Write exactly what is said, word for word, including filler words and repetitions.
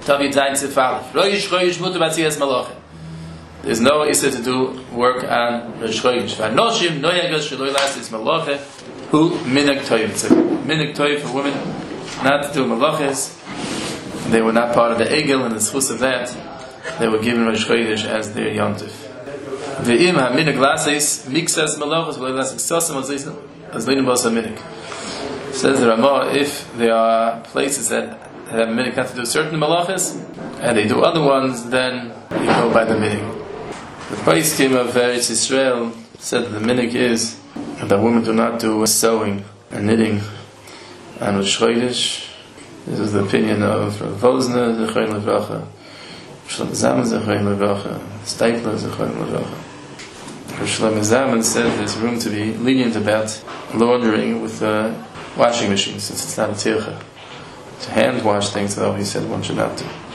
Tav Zayin Sif Aleph. Rosh Chodesh Mutar B'Tzias Malachim. There's no issue to do work on Rosh Chodesh. V'Noshim Noyagas Shaloi Lasis Malacha Hu Minig Toiv. It's a Minig Toiv for women not to do malachas. They were not part of the Egel, and the schus of that, they were given Rosh Chodesh as their yontif. Ve'im ha-minig lasis mixas malachas v'lei lasis sosam as leinim bos ha-minig. Says the Ramah, if there are places that have a minig not to do certain malachas, and they do other ones, then you go by the minig. The Paiskim of Eretz Yisrael said that the minig is that women do not do sewing and knitting on Rosh Chodesh. This is the opinion of Rav Vosner, Zechayin Levracha, Shlomo Zalman, Zechayin Levracha, Steipler, Zechayin Levracha. Rav Shlomo Zalman said there's room to be lenient about laundering with a washing machine, since it's not a tircha. To hand wash things, though, he said one should not do.